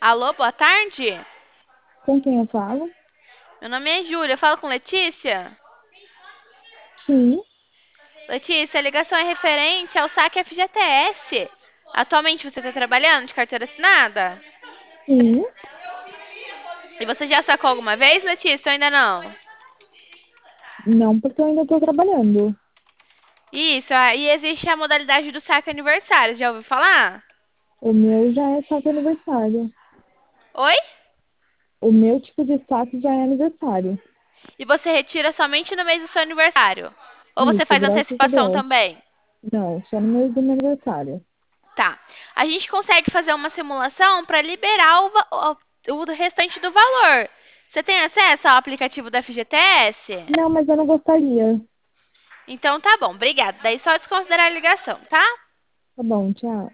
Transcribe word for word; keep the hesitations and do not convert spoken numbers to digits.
Alô, boa tarde. Com quem eu falo? Meu nome é Júlia. Eu falo com Letícia? Sim, Letícia, a ligação é referente ao saque F G T S. Atualmente você está trabalhando de carteira assinada? sim. E você já sacou alguma vez, Letícia, ou ainda não? Não, porque eu ainda estou trabalhando. Isso, ah, e existe a modalidade do saque aniversário. Já ouviu falar? O meu já é saque aniversário. Oi? O meu tipo de saque já é aniversário. E você retira somente no mês do seu aniversário? Ou você Isso, faz graças a antecipação Deus. também? Não, só no mês do meu aniversário. Tá. A gente consegue fazer uma simulação para liberar o, va- o, o restante do valor. Você tem acesso ao aplicativo da F G T S? Não, mas eu não gostaria. Então tá bom, obrigada. Daí só desconsiderar a ligação, tá? Tá bom, tchau.